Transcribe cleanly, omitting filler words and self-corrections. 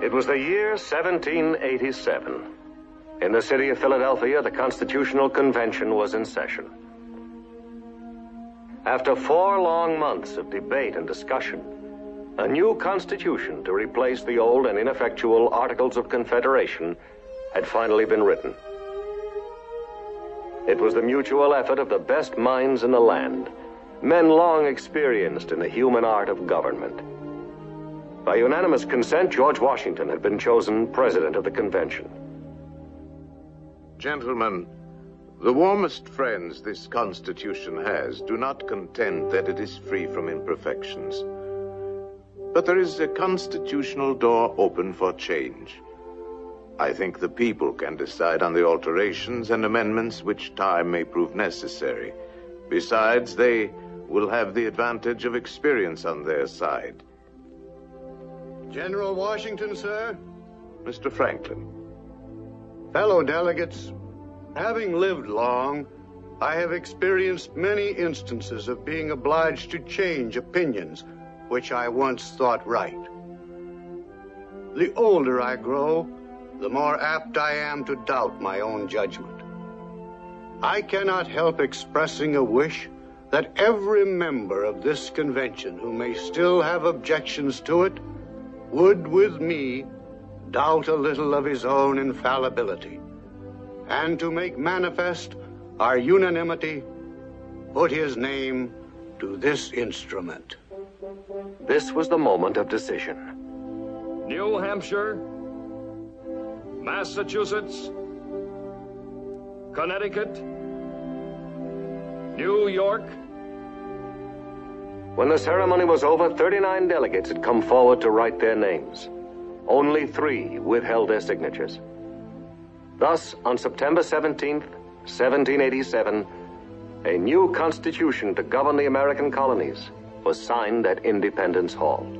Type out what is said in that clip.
It was the year 1787. In the city of Philadelphia, the Constitutional Convention was in session. After 4 long months of debate and discussion, a new constitution to replace the old and ineffectual Articles of Confederation had finally been written. It was the mutual effort of the best minds in the land, men long experienced in the human art of government. By unanimous consent, George Washington had been chosen president of the convention. Gentlemen, the warmest friends this Constitution has do not contend that it is free from imperfections. But there is a constitutional door open for change. I think the people can decide on the alterations and amendments which time may prove necessary. Besides, they will have the advantage of experience on their side. General Washington, sir. Mr. Franklin. Fellow delegates, having lived long, I have experienced many instances of being obliged to change opinions which I once thought right. The older I grow, the more apt I am to doubt my own judgment. I cannot help expressing a wish that every member of this convention who may still have objections to it would, with me, doubt a little of his own infallibility, and to make manifest our unanimity, put his name to this instrument. This was the moment of decision. New Hampshire, Massachusetts, Connecticut, New York. When the ceremony was over, 39 delegates had come forward to write their names. Only 3 withheld their signatures. Thus, on September 17th, 1787, a new constitution to govern the American colonies was signed at Independence Hall.